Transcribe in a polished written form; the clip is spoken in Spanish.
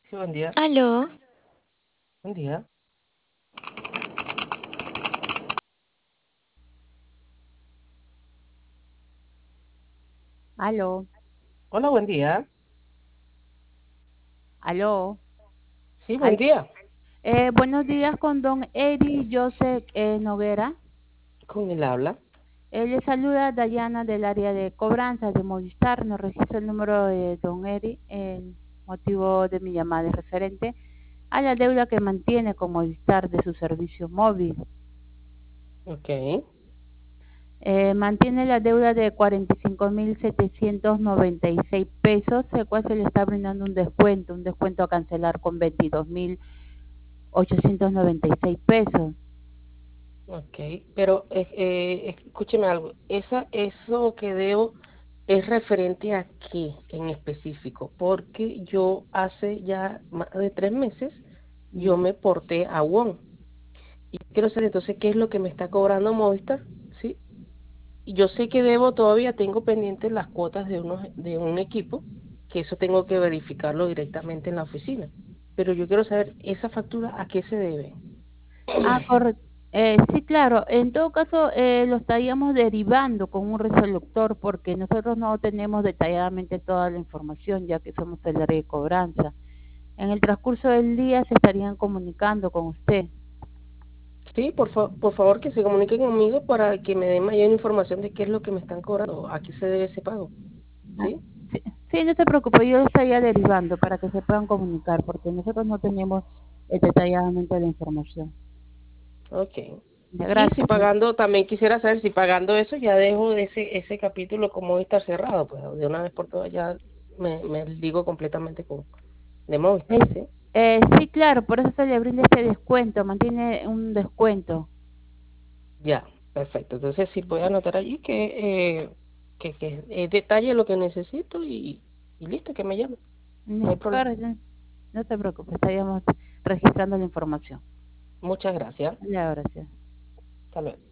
Sí, buen día. Aló, Buen día. Aló, Hola, buen día. aló. Sí, buen Al- día. Buenos días con don Eri Joseph Noguera. Con él habla. Le saluda Dayana del área de cobranza de Movistar. Nos registra el número de don Eri. El motivo de mi llamada es referente a la deuda que mantiene con Movistar de su servicio móvil. Ok, Mantiene la deuda de 45.796 pesos, el cual se le está brindando un descuento a cancelar con 22.896 pesos. ok. Pero escúcheme algo. Eso que debo es referente a qué en específico. Porque yo hace ya más de 3 meses yo Mm. me porté a WOM. Y quiero saber entonces qué es lo que me está cobrando Movistar. ¿Sí? Y yo sé que debo todavía, tengo pendientes las cuotas de un equipo, que eso tengo que verificarlo directamente en la oficina. Pero yo quiero saber esa factura a qué se debe. Ah, correcto. Sí, claro. En todo caso, lo estaríamos derivando con un resolutor porque nosotros no tenemos detalladamente toda la información, ya que somos el área de cobranza. En el transcurso del día se estarían comunicando con usted. Sí, por favor que se comuniquen conmigo para que me den mayor información de qué es lo que me están cobrando, a qué se debe ese pago. Ah, ¿Sí? sí, sí, no se preocupe, yo lo estaría derivando para que se puedan comunicar porque nosotros no tenemos detalladamente la información. Ok. Ya, Y si gracias. pagando, también quisiera saber si pagando eso ya dejo ese capítulo como estar cerrado, pues de una vez por todas ya me ligo completamente con de Movistar, Es- ¿sí? sí, claro, por eso se le brinda este descuento, mantiene un descuento. Ya, perfecto. Entonces sí voy a anotar allí que detalle lo que necesito y listo, que me llame. No hay problema. Correcto, no se preocupe, estaríamos registrando la información. Muchas gracias. Ya, gracias. Hasta luego.